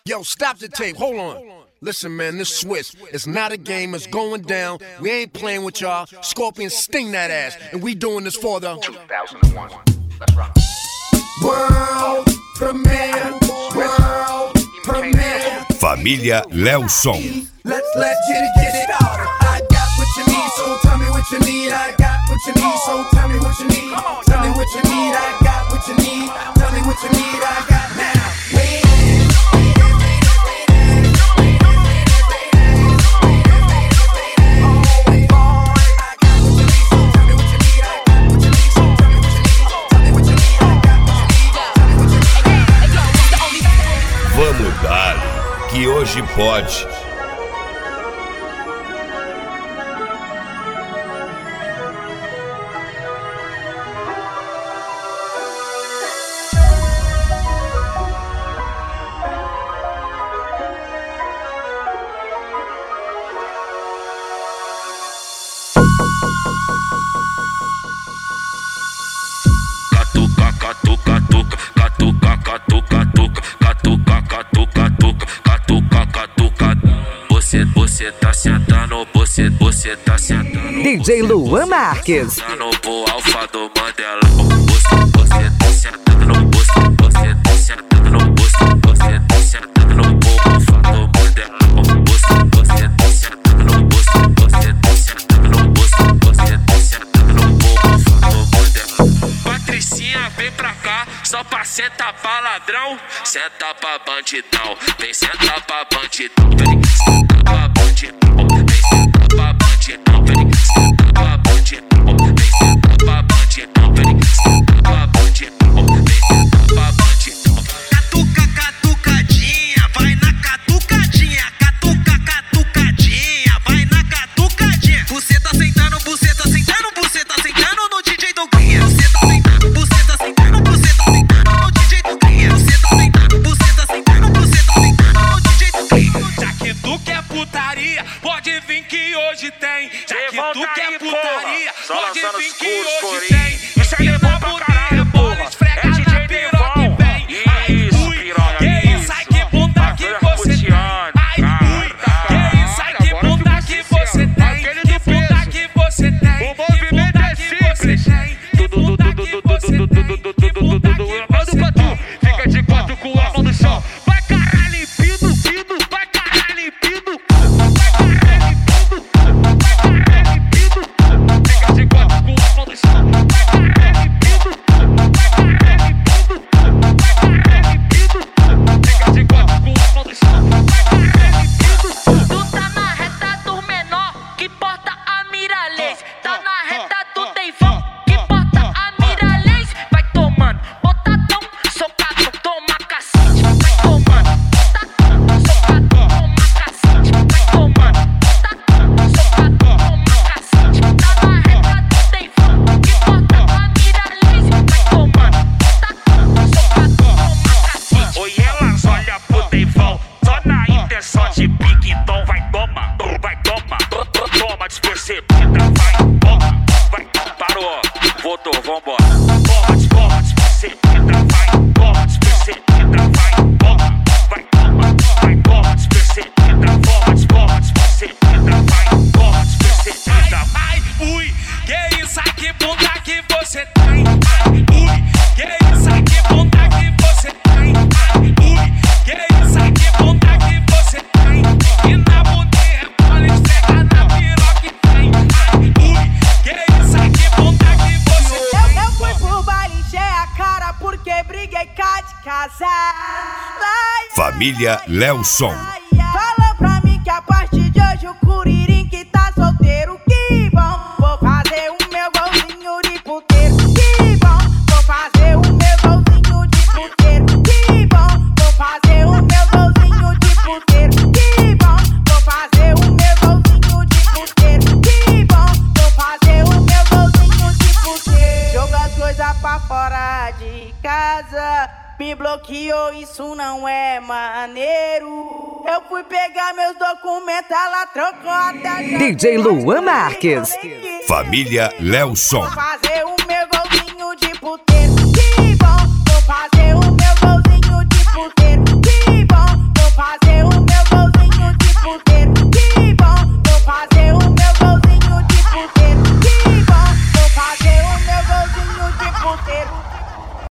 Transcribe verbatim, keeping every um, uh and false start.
Yo, stop the tape. Hold on. Listen, man, this Swiss, it's not a game. It's going down. We ain't playing with y'all. Scorpion, sting that ass. And we doing this for the two thousand one. Let's rock. World premiere. World premiere. Família Léo Som. Let's let's get it, get it started. I got what you need, so tell me what you need. I got what you need, so tell me what you need. Tell me what you need. I got what you need. Tell me what you need. I got now. Vamos dar, que hoje pode. Catuca, catuca, catuca, catuca, catuca, catuca, catuca, catuca, catuca. Você, você tá sentando, você, você tá sentando. D J Luan Marques. Tá no pro alfa do Mandelão. Você, você tá sentando no você, você tá sentando no você, você tá sentando no pro alfa do Mandelão. Você, você tá sentando no você, você tá sentando no você, você tá sentando no pro alfa do Mandelão. Patricinha, vem pra cá, só pra sentar pra ladrão. Senta pra bandidão, vem sentar pra bandidão. Vem sentar pra bandidão, vem sentar pra bandidão. Vem sentar pra bandidão, vem sentar pra bandidão. Vem sentar pra bandidão, vem sentar pra bandidão. Catuca, catucadinha, vai na catucadinha. Catuca, catucadinha, vai na catucadinha. Você tá sentando, você tá sentando, você tá sentando no D J Doguinha. Você tá sentando, você tá sentando, você tá sentando no D J Doguinha. Você tá sentando, você tá sentando, você tá sentando no D J Doguinha. Já que tu quer putaria, pode vir que hoje tem. Já que tu quer putaria, pode vir que hoje tem. Isso aí é bom pra caralho, porra. É D J Devon. Ai, ui, que isso, ai que bunda que você tem. Ai, ui, que isso, ai que bunda que você tem. Que bunda que você tem. O movimento é simples. Tudo, tudo, tudo, tudo, tudo, tudo, tudo, tudo. Eu mando pra tu, fica de quatro com a mão no chão. Vai caralho, limpinho, pido, vai caralho, limpinho. Vai caralho, limpinho, vai caralho, limpinho. Fica de quatro com a mão no chão. Vai caralho, limpinho, vai caralho, limpinho. Vai caralho, limpinho. Fica de quatro com a mão no chão. Vai caralho, limpinho. Tu tá na reta do menor, que porta a Miralês. Tá na reta do Deivão, que porta a Miralês. Vai tomando, botadão, socado, toma cacete. Vai tomando, botadão, socado, toma cacete. Vai tomando, botadão, socado, toma cacete. Tá na reta do Deivão, que porta a Miralês. Vai tomando, botadão, socado, toma cacete. Oi, elas olham pro Deivão, só na intenção de pique, então vai toma, vai toma, toma despercebida, vai toma, vai, parou, voltou, vambora. Toma, toma despercebida, vai, toma despercebida, vai, toma, vai toma, vai toma despercebida, toma, toma despercebida, vai, toma despercebida. Ai, ui, que isso, ai que bunda que você tem. Ai, ui, que isso, ai que bunda que você tem. Ai, ui, que isso, ai que bunda que você tem. E na bunda rebola, esfrega na piroca que tem. Ai, ui, que isso, ai que bunda que você tem. Eu, eu fui pro baile, encher a cara porque briguei cá de casa. Lai, Família Léo Som. falou pra mim que a partir de hoje o Curirim que tá solteiro, que bom. Vou fazer o meu golzinho de puteiro, que bom. Vou fazer o meu golzinho de puteiro, que bom. Vou fazer o meu golzinho de puteiro, que bom. Vou fazer o meu golzinho de puteiro, que bom. Vou fazer o meu golzinho de puteiro. Joga as coisas pra fora de casa, me bloqueou, isso não é maneiro. Eu fui pegar meus documentos, ela trocou até. D J Luan Marques. Família Léo Som. Vou fazer o meu